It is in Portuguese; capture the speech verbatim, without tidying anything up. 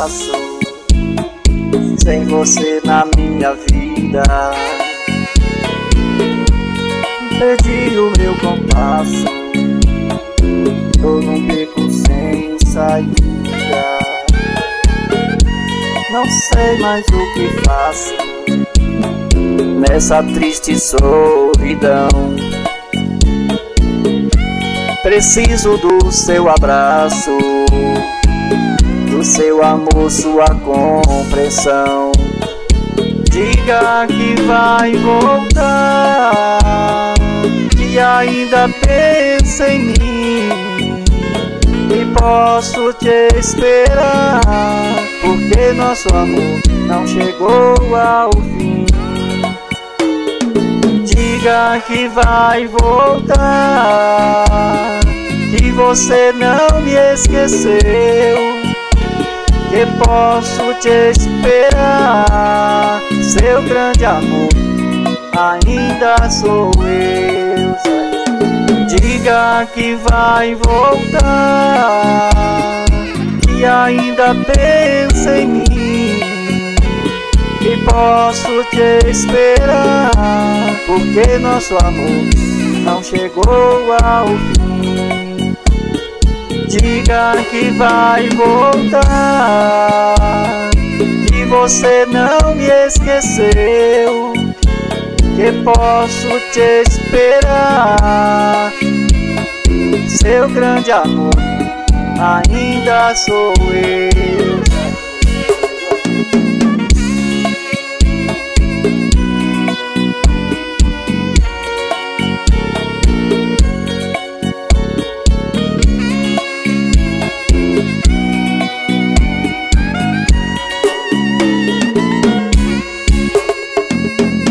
faço sem você na minha vida? Perdi o meu compasso, tô num beco sem saída. Não sei mais o que faço nessa triste solidão. Preciso do seu abraço, do seu amor, sua compreensão. Diga que vai voltar, que ainda pensa em mim, e posso te esperar, porque nosso amor não chegou ao fim. Diga que vai voltar, que você não me esqueceu, que posso te esperar. Seu grande amor ainda sou eu. Diga que vai voltar, que ainda pensa em mim, que posso te esperar, porque nosso amor não chegou ao fim. Diga que vai voltar, que você não me esqueceu, que posso te esperar. Seu grande amor ainda sou eu.